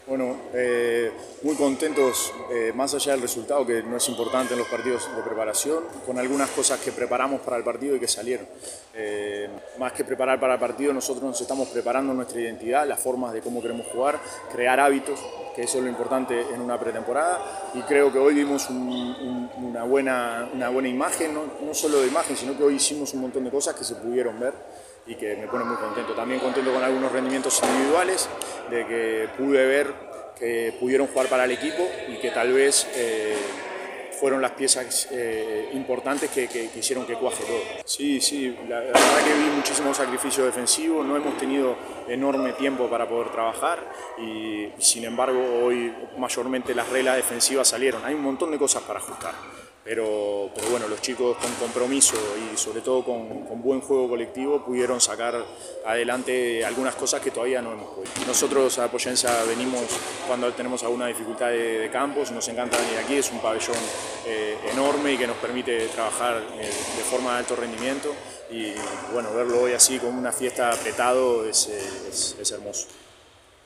Bueno, muy contentos, más allá del resultado, que no es importante en los partidos de preparación, con algunas cosas que preparamos para el partido y que salieron. Más que preparar para el partido, nosotros nos estamos preparando nuestra identidad, las formas de cómo queremos jugar, crear hábitos, que eso es lo importante en una pretemporada, y creo que hoy dimos una buena imagen, no solo de imagen, sino que hoy hicimos un montón de cosas que se pudieron ver y que me pone muy contento. También contento con algunos rendimientos individuales, de que pude ver que pudieron jugar para el equipo y que tal vez fueron las piezas importantes que hicieron que cuaje todo. Sí, la verdad que vi muchísimo sacrificio defensivo, no hemos tenido enorme tiempo para poder trabajar y sin embargo hoy mayormente las reglas defensivas salieron. Hay un montón de cosas para ajustar. Pero bueno, los chicos con compromiso y sobre todo con buen juego colectivo pudieron sacar adelante algunas cosas que todavía no hemos podido. Nosotros a Poyensa venimos cuando tenemos alguna dificultad de campos, nos encanta venir aquí, es un pabellón enorme y que nos permite trabajar de forma de alto rendimiento y bueno, verlo hoy así con una fiesta apretado es hermoso.